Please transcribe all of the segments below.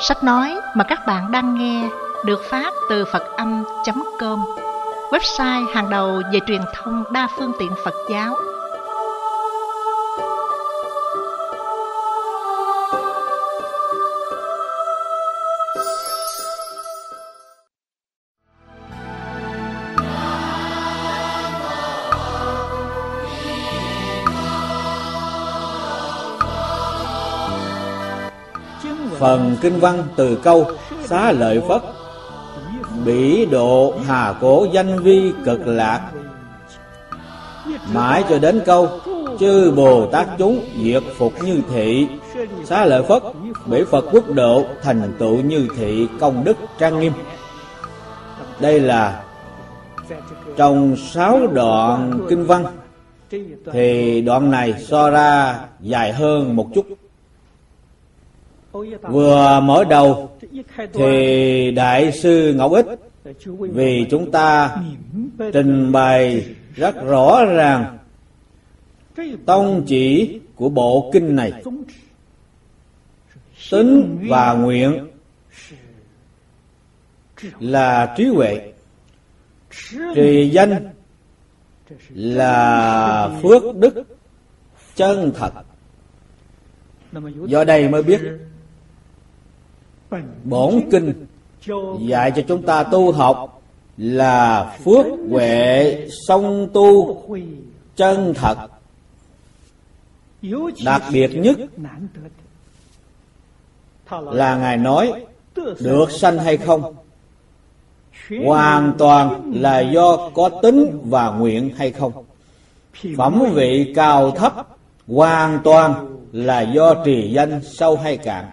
Sách nói mà các bạn đang nghe được phát từ Phật-âm.com, website hàng đầu về truyền thông đa phương tiện Phật giáo. Phần kinh văn từ câu Xá Lợi Phất: bỉ độ hà cổ danh vi cực lạc, mãi cho đến câu chư Bồ Tát chúng diệt phục như thị. Xá Lợi Phất bỉ Phật quốc độ thành tựu như thị, công đức trang nghiêm. Đây là trong 6 đoạn kinh văn, thì đoạn này so ra dài hơn một chút. Vừa mở đầu thì Đại sư Ngẫu Ích vì chúng ta trình bày rất rõ ràng tông chỉ của bộ kinh này. Tính và nguyện là trí huệ, trì danh là phước đức chân thật. Do đây mới biết bổn kinh dạy cho chúng ta tu học là phước huệ song tu chân thật. Đặc biệt nhất là Ngài nói được sanh hay không hoàn toàn là do có tính và nguyện hay không. Phẩm vị cao thấp hoàn toàn là do trì danh sâu hay cạn.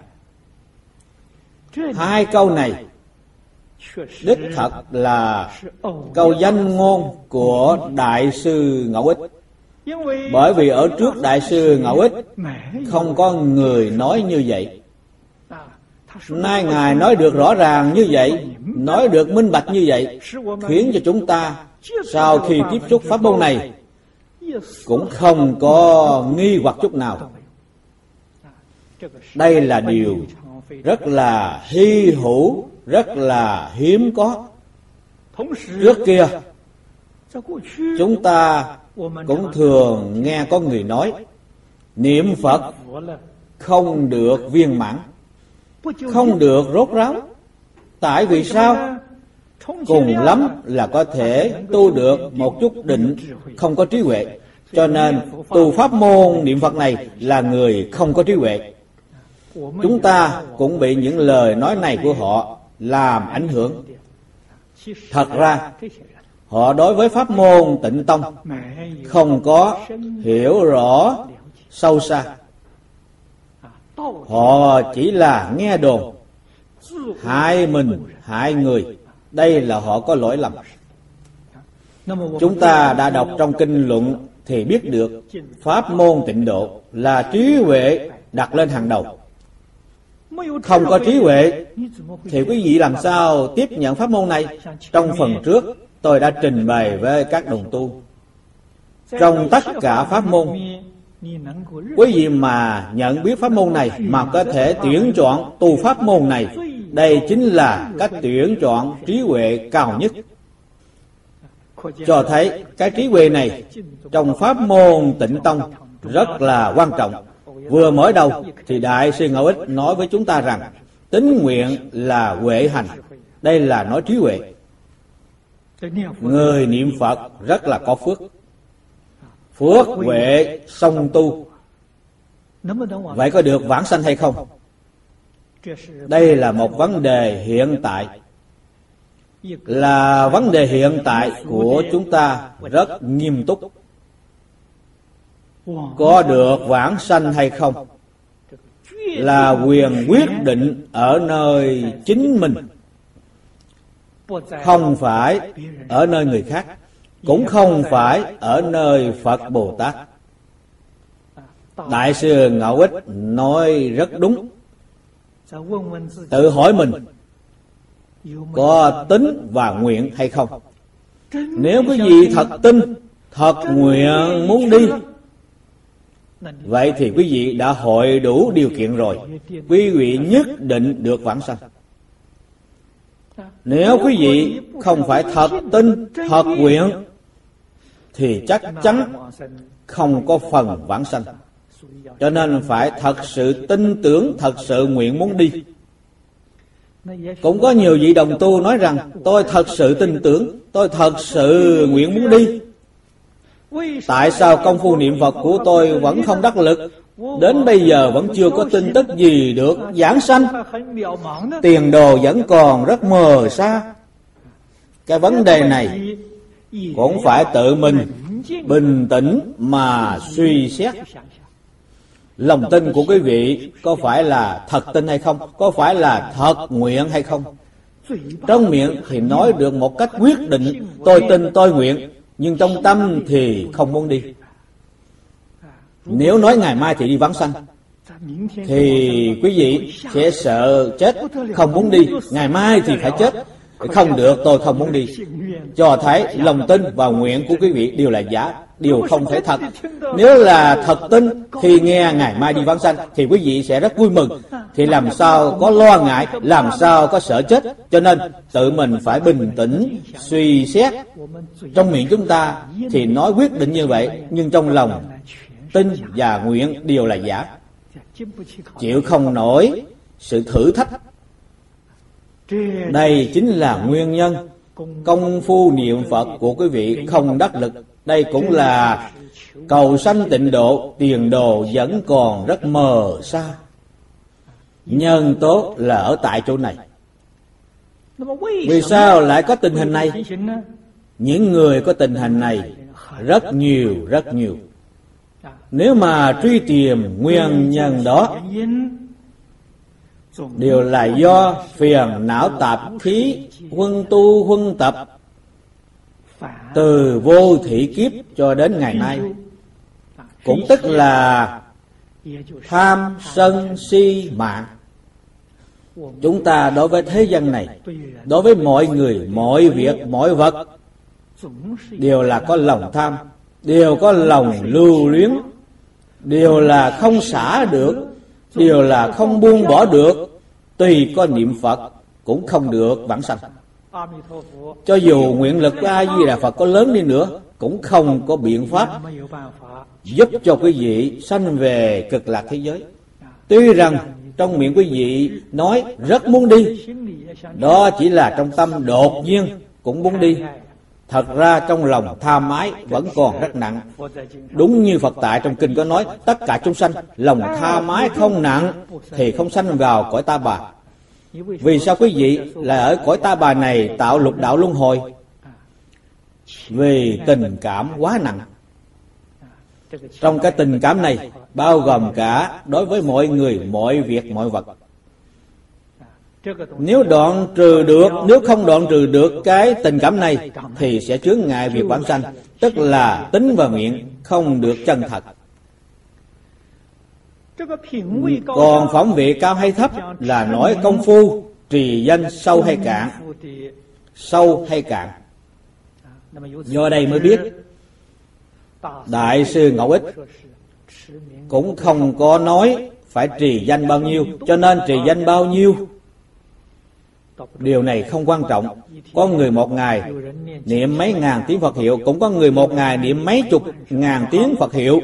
Hai câu này đích thật là câu danh ngôn của Đại sư Ngẫu Ích. Bởi vì ở trước Đại sư Ngẫu Ích không có người nói như vậy. Nay Ngài nói được rõ ràng như vậy, nói được minh bạch như vậy, khiến cho chúng ta sau khi tiếp xúc pháp môn này cũng không có nghi hoặc chút nào. Đây là điều rất là hy hữu, rất là hiếm có. Trước kia chúng ta cũng thường nghe có người nói niệm Phật không được viên mãn, không được rốt ráo. Tại vì sao? Cùng lắm là có thể tu được một chút định, không có trí huệ. Cho nên tu pháp môn niệm Phật này là người không có trí huệ. Chúng ta cũng bị những lời nói này của họ làm ảnh hưởng. Thật ra họ đối với pháp môn Tịnh Tông không có hiểu rõ sâu xa. Họ chỉ là nghe đồn, hại mình hại người. Đây là họ có lỗi lầm. Chúng ta đã đọc trong kinh luận thì biết được pháp môn Tịnh Độ là trí huệ đặt lên hàng đầu. Không có trí huệ thì quý vị làm sao tiếp nhận pháp môn này? Trong phần trước tôi đã trình bày với các đồng tu, trong tất cả pháp môn, quý vị mà nhận biết pháp môn này mà có thể tuyển chọn tu pháp môn này, đây chính là cách tuyển chọn trí huệ cao nhất. Cho thấy cái trí huệ này trong pháp môn Tịnh Tông rất là quan trọng. Vừa mở đầu thì Đại sư Ngẫu Ích nói với chúng ta rằng tín nguyện là huệ hành. Đây là nói trí huệ. Người niệm Phật rất là có phước, phước huệ song tu. Vậy có được vãng sanh hay không? Đây là một vấn đề hiện tại, là vấn đề hiện tại của chúng ta rất nghiêm túc. Có được vãng sanh hay không là quyền quyết định ở nơi chính mình, không phải ở nơi người khác, cũng không phải ở nơi Phật Bồ Tát. Đại sư Ngẫu Ích nói rất đúng. Tự hỏi mình có tính và nguyện hay không. Nếu quý vị thật tin, thật nguyện muốn đi Vậy thì quý vị đã hội đủ điều kiện rồi, quý vị nhất định được vãng sanh. Nếu quý vị không phải thật tin, thật nguyện, thì chắc chắn không có phần vãng sanh. Cho nên phải thật sự tin tưởng, thật sự nguyện muốn đi. Cũng có nhiều vị đồng tu nói rằng tôi thật sự tin tưởng, tôi thật sự nguyện muốn đi. Tại sao công phu niệm Phật của tôi vẫn không đắc lực? Đến bây giờ vẫn chưa có tin tức gì được giảng sanh. Tiền đồ vẫn còn rất mờ xa. Cái vấn đề này cũng phải tự mình bình tĩnh mà suy xét. Lòng tin của quý vị có phải là thật tin hay không? Có phải là thật nguyện hay không? Trong miệng thì nói được một cách quyết định, tôi tin, tôi nguyện, nhưng trong tâm thì không muốn đi. Nếu nói ngày mai thì đi vãng sanh, thì quý vị sẽ sợ chết, không muốn đi. Ngày mai thì phải chết, không được, tôi không muốn đi. Cho thấy lòng tin và nguyện của quý vị đều là giả, đều không thể thật. Nếu là thật tin, khi nghe ngày mai đi vãng sanh thì quý vị sẽ rất vui mừng, thì làm sao có lo ngại, làm sao có sợ chết. Cho nên tự mình phải bình tĩnh suy xét. Trong miệng chúng ta thì nói quyết định như vậy, nhưng trong lòng tin và nguyện đều là giả, chịu không nổi sự thử thách. Đây chính là nguyên nhân công phu niệm Phật của quý vị không đắc lực. Đây cũng là cầu sanh tịnh độ, tiền đồ vẫn còn rất mờ xa. Nhân tốt là ở tại chỗ này. Vì sao lại có tình hình này? Những người có tình hình này rất nhiều, rất nhiều. Nếu mà truy tìm nguyên nhân đó, đều là do phiền não tạp khí huân tu huân tập từ vô thị kiếp cho đến ngày nay. Cũng tức là tham sân si mạng. Chúng ta đối với thế gian này, đối với mọi người, mọi việc, mọi vật, đều là có lòng tham, đều có lòng lưu luyến, đều là không xả được, đều là không buông bỏ được. Tuy có niệm Phật cũng không được vãng sanh. Cho dù nguyện lực của A Di Đà Phật có lớn đi nữa, cũng không có biện pháp giúp cho quý vị sanh về cực lạc thế giới. Tuy rằng trong miệng quý vị nói rất muốn đi, đó chỉ là trong tâm đột nhiên cũng muốn đi. Thật ra trong lòng tham ái vẫn còn rất nặng. Đúng như Phật tại trong kinh có nói, tất cả chúng sanh lòng tham ái không nặng thì không sanh vào cõi Ta Bà. Vì sao quý vị là ở cõi Ta Bà này tạo lục đạo luân hồi? Vì tình cảm quá nặng. Trong cái tình cảm này bao gồm cả đối với mọi người, mọi việc, mọi vật. Nếu đoạn trừ được, nếu không đoạn trừ được cái tình cảm này thì sẽ chướng ngại việc vãng sanh, tức là tính và nguyện không được chân thật. Còn phẩm vị cao hay thấp là nói công phu trì danh sâu hay cạn. Sâu hay cạn. Do đây mới biết Đại sư Ngẫu Ích cũng không có nói phải trì danh bao nhiêu, cho nên trì danh bao nhiêu điều này không quan trọng. Có người một ngày niệm mấy ngàn tiếng Phật hiệu, cũng có người một ngày niệm mấy chục ngàn tiếng Phật hiệu.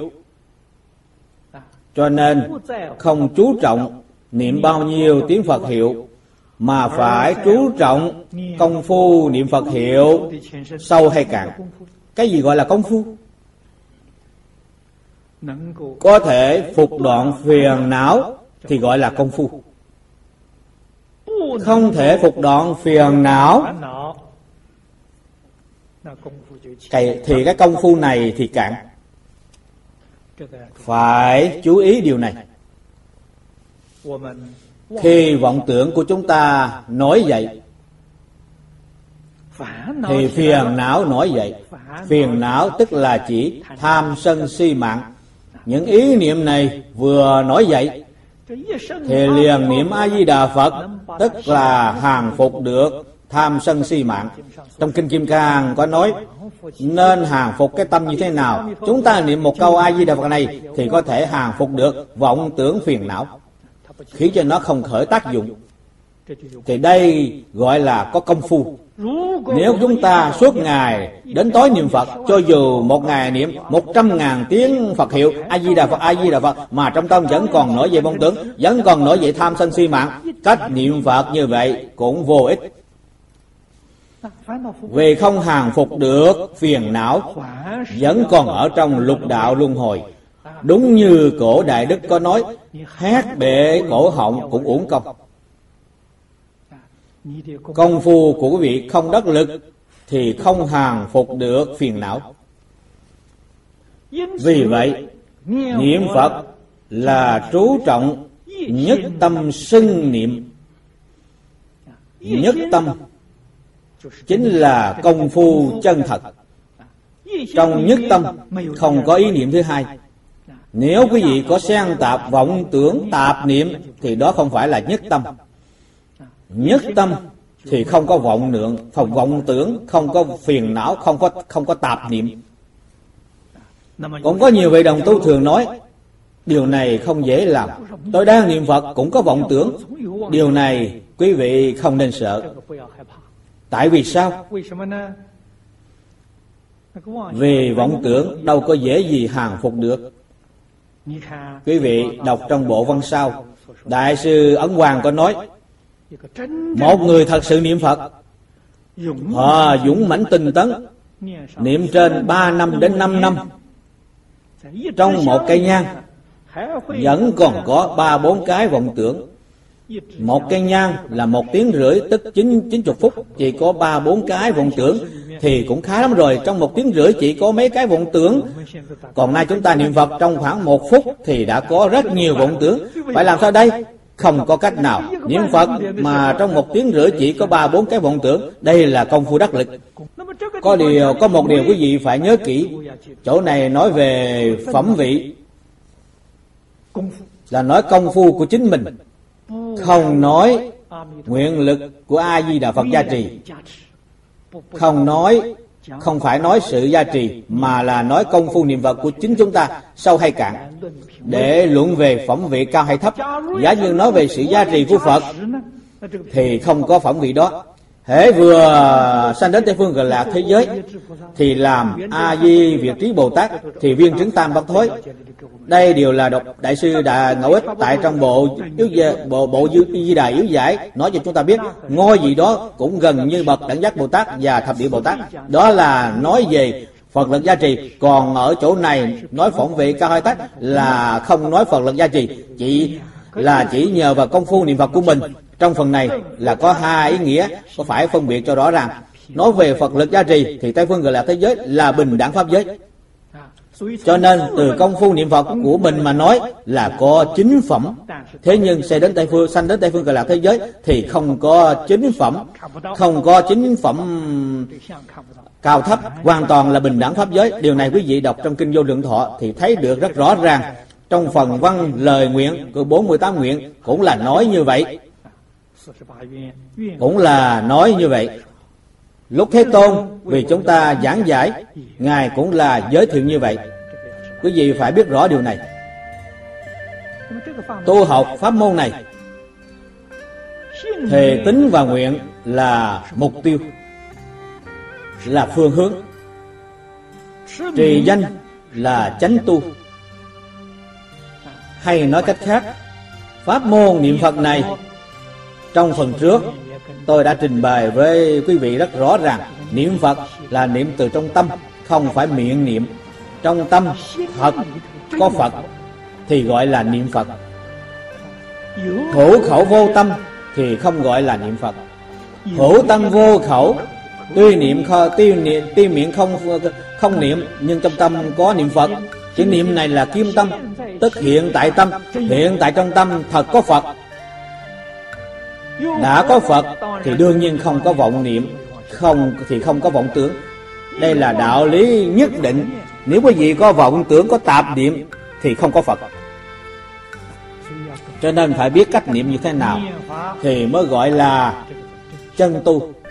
Cho nên không chú trọng niệm bao nhiêu tiếng Phật hiệu, mà phải chú trọng công phu niệm Phật hiệu sâu hay cạn. Cái gì gọi là công phu? Có thể phục đoạn phiền não thì gọi là công phu. Không thể phục đoạn phiền não thì cái công phu này thì cạn. Phải chú ý điều này. Khi vọng tưởng của chúng ta nổi dậy thì phiền não nổi dậy. Phiền não tức là chỉ tham sân si mạng. Những ý niệm này vừa nổi dậy thì liền niệm A Di Đà Phật, tức là hàng phục được tham sân si mạng. Trong Kinh Kim Cang có nói nên hàng phục cái tâm như thế nào. Chúng ta niệm một câu A Di Đà Phật này thì có thể hàng phục được vọng tưởng phiền não, khiến cho nó không khởi tác dụng. Thì đây gọi là có công phu. Nếu chúng ta suốt ngày đến tối niệm Phật, cho dù một ngày niệm 100.000 tiếng Phật hiệu A Di Đà Phật, A Di Đà Phật, mà trong tâm vẫn còn nổi dậy vọng tưởng, vẫn còn nổi dậy tham sân si mạng, cách niệm Phật như vậy cũng vô ích. Vì không hàng phục được phiền não, vẫn còn ở trong lục đạo luân hồi. Đúng như cổ Đại Đức có nói, hét bệ cổ họng cũng uổng công. Công phu của quý vị không đắc lực thì không hàng phục được phiền não. Vì vậy, niệm Phật là chú trọng nhất tâm xưng niệm. Nhất tâm chính là công phu chân thật. Trong nhất tâm không có ý niệm thứ hai. Nếu quý vị có xen tạp vọng tưởng tạp niệm thì đó không phải là nhất tâm. Nhất tâm thì không có vọng tưởng, không có phiền não, không có tạp niệm. Cũng có nhiều vị đồng tu thường nói điều này không dễ làm. Tôi đang niệm Phật cũng có vọng tưởng. Điều này quý vị không nên sợ. Tại vì sao? Vì vọng tưởng đâu có dễ gì hàng phục được. Quý vị đọc trong bộ văn sau, Đại sư Ấn Hoàng có nói, một người thật sự niệm Phật, họ dũng mãnh tinh tấn, niệm trên 3 năm đến 5 năm, trong một cây nhang vẫn còn có 3-4 cái vọng tưởng. Một cây nhang là 1 tiếng rưỡi, tức 90 phút, chỉ có 3-4 cái vọng tưởng thì cũng khá lắm rồi. Trong 1 tiếng rưỡi chỉ có mấy cái vọng tưởng. Còn nay chúng ta niệm Phật trong khoảng 1 phút thì đã có rất nhiều vọng tưởng. Phải làm sao đây? Không có cách nào. Niệm Phật mà trong 1 tiếng rưỡi chỉ có 3-4 cái vọng tưởng, đây là công phu đắc lực. Có một điều quý vị phải nhớ kỹ. Chỗ này nói về phẩm vị, là nói công phu của chính mình, không nói nguyện lực của A Di Đà Phật gia trì. Không phải nói sự gia trì, mà là nói công phu niệm Phật của chính chúng ta sâu hay cạn. Để luận về phẩm vị cao hay thấp, giả như nói về sự gia trì của Phật thì không có phẩm vị đó. Hễ vừa sanh đến Tây Phương Cực Lạc thế giới thì làm A Di Việt Trí Bồ Tát thì viên chứng tam bất thối. Đây đều là Đại sư Ngẫu Ích tại trong bộ Di Đà Yếu Giải nói cho chúng ta biết, ngôi gì đó cũng gần như bậc Đẳng Giác Bồ Tát và Thập Địa Bồ Tát. Đó là nói về Phật lực gia trì. Còn ở chỗ này nói phẩm vị cao hay thấp là không nói Phật lực gia trì, chỉ nhờ vào công phu niệm Phật của mình. Trong phần này là có 2 ý nghĩa, có phải phân biệt cho rõ ràng. Nói về Phật lực gia trì thì Tây Phương Cực Lạc thế giới là bình đẳng pháp giới. Cho nên từ công phu niệm Phật của mình mà nói là có 9 phẩm. Thế nhưng sanh đến Tây Phương Cực Lạc thế giới thì không có 9 phẩm, không có 9 phẩm cao thấp, hoàn toàn là bình đẳng pháp giới. Điều này quý vị đọc trong Kinh Vô Lượng Thọ thì thấy được rất rõ ràng. Trong phần văn lời nguyện của 48 nguyện cũng là nói như vậy. Lúc Thế Tôn vì chúng ta giảng giải, Ngài cũng là giới thiệu như vậy. Quý vị phải biết rõ điều này. Tu học pháp môn này, thề tín và nguyện là mục tiêu, là phương hướng. Trì danh là chánh tu. Hay nói cách khác, pháp môn niệm Phật này trong phần trước tôi đã trình bày với quý vị rất rõ ràng. Niệm Phật là niệm từ trong tâm, không phải miệng niệm. Trong tâm thật có Phật thì gọi là niệm Phật. Hữu khẩu vô tâm thì không gọi là niệm Phật. Hữu tâm vô khẩu, tuy miệng không niệm nhưng trong tâm có niệm Phật. Chữ niệm này là kim tâm, tức hiện tại tâm. Hiện tại trong tâm thật có Phật. Đã có Phật thì đương nhiên không có vọng niệm, không có vọng tưởng. Đây là đạo lý nhất định. Nếu quý vị có vọng tưởng, có tạp niệm thì không có Phật. Cho nên phải biết cách niệm như thế nào thì mới gọi là chân tu.